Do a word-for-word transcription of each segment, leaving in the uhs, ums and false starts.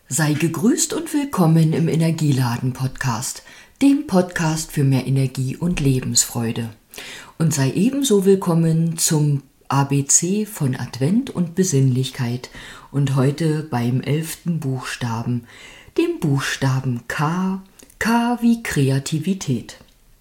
Sei gegrüßt und willkommen im Energieladen-Podcast, dem Podcast für mehr Energie und Lebensfreude. Und sei ebenso willkommen zum A B C von Advent und Besinnlichkeit und heute beim elften Buchstaben, dem Buchstaben K, K wie Kreativität.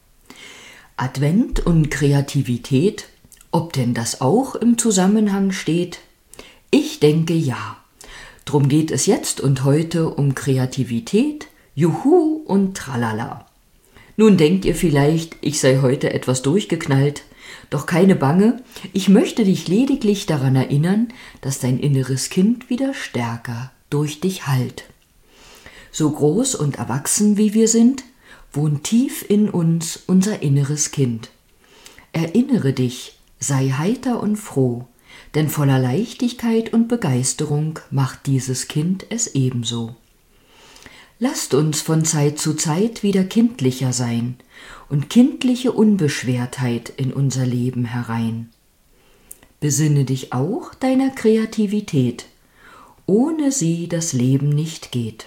Advent und Kreativität, ob denn das auch im Zusammenhang steht? Ich denke ja. Drum geht es jetzt und heute um Kreativität, Juhu und Tralala. Nun denkt ihr vielleicht, ich sei heute etwas durchgeknallt, doch keine Bange, ich möchte dich lediglich daran erinnern, dass dein inneres Kind wieder stärker durch dich hallt. So groß und erwachsen wie wir sind, wohnt tief in uns unser inneres Kind. Erinnere dich, sei heiter und froh, denn voller Leichtigkeit und Begeisterung macht dieses Kind es ebenso. Lasst uns von Zeit zu Zeit wieder kindlicher sein und kindliche Unbeschwertheit in unser Leben herein. Besinne dich auch deiner Kreativität, ohne sie das Leben nicht geht.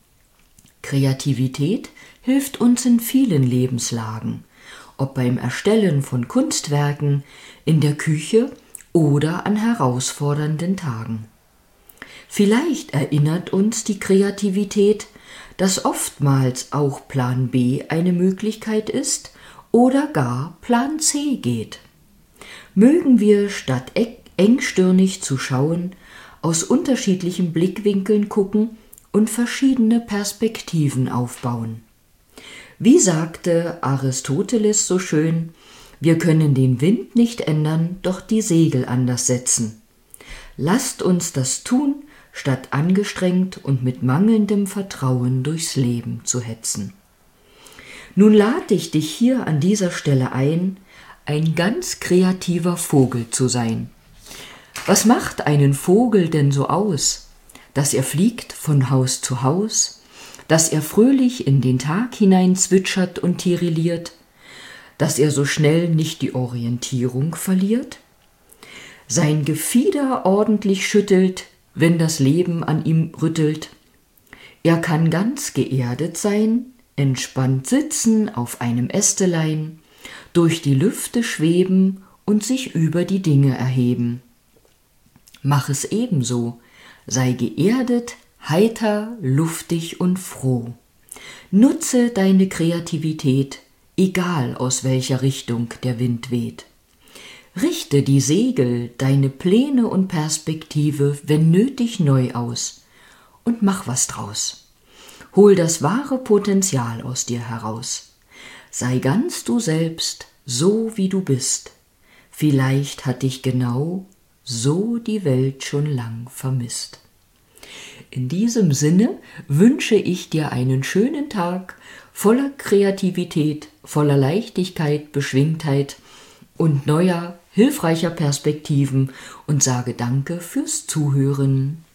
Kreativität hilft uns in vielen Lebenslagen, ob beim Erstellen von Kunstwerken, in der Küche oder an herausfordernden Tagen. Vielleicht erinnert uns die Kreativität, dass oftmals auch Plan B eine Möglichkeit ist oder gar Plan C geht. Mögen wir statt engstirnig zu schauen, aus unterschiedlichen Blickwinkeln gucken und verschiedene Perspektiven aufbauen. Wie sagte Aristoteles so schön, wir können den Wind nicht ändern, doch die Segel anders setzen. Lasst uns das tun, statt angestrengt und mit mangelndem Vertrauen durchs Leben zu hetzen. Nun lade ich dich hier an dieser Stelle ein, ein ganz kreativer Vogel zu sein. Was macht einen Vogel denn so aus? Dass er fliegt von Haus zu Haus, dass er fröhlich in den Tag hinein zwitschert und tirilliert, dass er so schnell nicht die Orientierung verliert, sein Gefieder ordentlich schüttelt, wenn das Leben an ihm rüttelt. Er kann ganz geerdet sein, entspannt sitzen auf einem Ästelein, durch die Lüfte schweben und sich über die Dinge erheben. Mach es ebenso, sei geerdet, heiter, luftig und froh. Nutze deine Kreativität, egal aus welcher Richtung der Wind weht. Richte die Segel, deine Pläne und Perspektive, wenn nötig, neu aus und mach was draus. Hol das wahre Potenzial aus dir heraus. Sei ganz du selbst, so wie du bist. Vielleicht hat dich genau so die Welt schon lang vermisst. In diesem Sinne wünsche ich dir einen schönen Tag voller Kreativität, voller Leichtigkeit, Beschwingtheit und neuer, hilfreicher Perspektiven und sage Danke fürs Zuhören.